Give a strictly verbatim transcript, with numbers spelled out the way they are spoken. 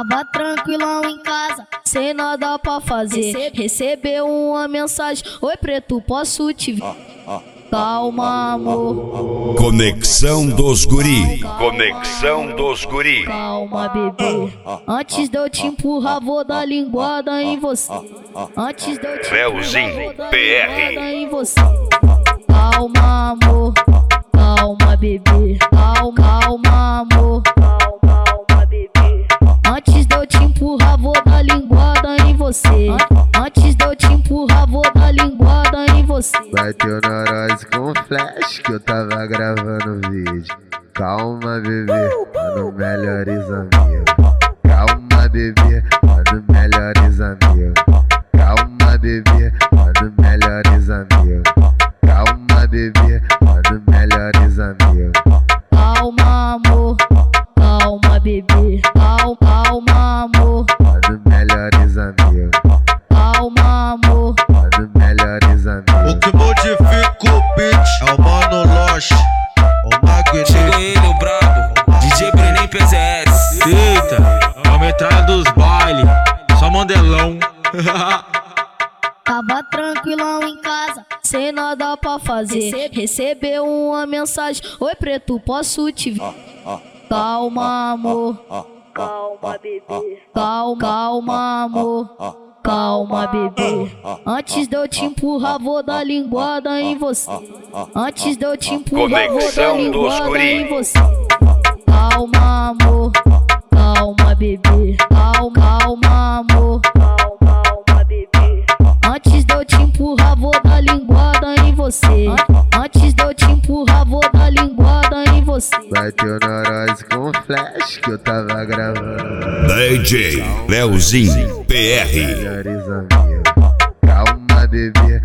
Tava tranquilão em casa, sem nada pra fazer. Recebeu uma mensagem: oi preto, posso te ver? Calma, amor. Conexão dos guri. Conexão dos guri. Calma, bebê. Antes de eu te empurrar, vou dar linguada em você. Antes de eu te Belzinho, empurrar, vou dar P R. linguada em você. Calma, amor. Calma, bebê. Calma, calma, amor. Calma, calma, bebê. Antes de eu te empurrar, vou dar linguada em você. Antes de eu te empurrar, vou dar linguada em você. Bateu na nós com flash que eu tava gravando vídeo. Calma, bebê, mano, melhores amigos. Calma, bebê, mano, melhores amigos. Calma, bebê, mano, melhores amigos. Calma, bebê, mano, melhores amigos. Calma, amor. Calma, bebê. Calma, calma, amor. Mano, melhores amigos. Calma, amor. Mano, melhores amigos. O que modifica o beat é o Mano Loche, o Magneto. Chegou ele, o brabo, D J Brenem P Z S. Eita, a metralha dos baile, só mandelão. Tava tranquilão em casa, sem nada pra fazer. Recebeu uma mensagem: oi preto, posso te ver? Calma, amor. Calma, bebê. Calma, calma, amor. Calma, bebê. Antes de eu te empurrar, vou dar linguada em você. Antes de eu te empurrar, vou dar Conexão dos linguada guri. em você. Calma, amor. Calma, bebê. Calma, calma, amor. Calma, calma, bebê. Antes de eu te empurrar, vou dar linguada em você. Antes de eu te empurrar, vou dar linguada em você. Bateu na nós com flash que eu tava gravando. D J Belzinho P R. Melhores amigos. Calma, bebê,